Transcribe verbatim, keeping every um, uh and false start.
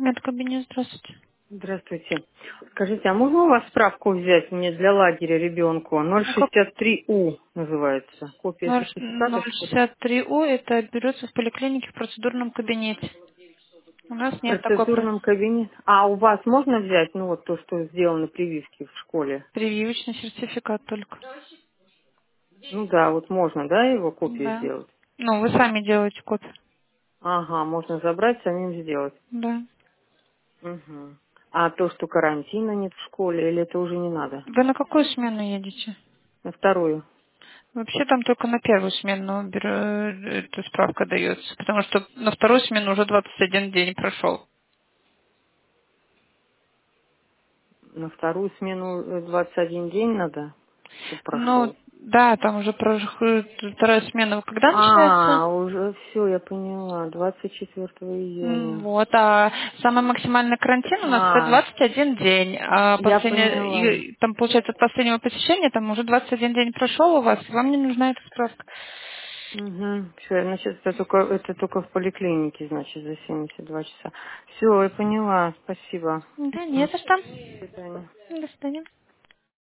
Медкабинет, здравствуйте. Здравствуйте. Скажите, а можно у вас справку взять мне для лагеря ребенку? Ну, как ноль шестьдесят три У называется. Копия сертификата, что ли? ноль шестьдесят три У это берется в поликлинике в процедурном кабинете. У нас В нет такой про- процедурном кабинете. А у вас можно взять, ну вот то, что сделано прививки в школе? прививочный сертификат только. Ну да, вот можно, да, его копию Да. сделать? Ну, вы сами делаете копию. Ага, можно забрать, самим сделать. Да. Угу. А то, что карантина нет в школе, или это уже не надо? Вы на какую смену едете? На вторую. Вообще там только на первую смену бер- э, эта справка дается, потому что на вторую смену уже двадцать один день прошел. На вторую смену э, двадцать один день надо, чтобы Ну, прошел. да, там уже проходит вторая смена. Когда начинается? А, уже все, я поняла. двадцать четвёртого М, июня. Вот, а самый максимальный карантин у нас это А, двадцать один день. А я последний, поняла. и там, получается, от последнего посещения там уже двадцать один день прошел у вас, и вам не нужна эта справка. Угу. Все, значит, это только, это только в поликлинике, значит, за семьдесят два часа. Все, я поняла. Спасибо. Да, Мгм. нет, а что? До свидания. До свидания.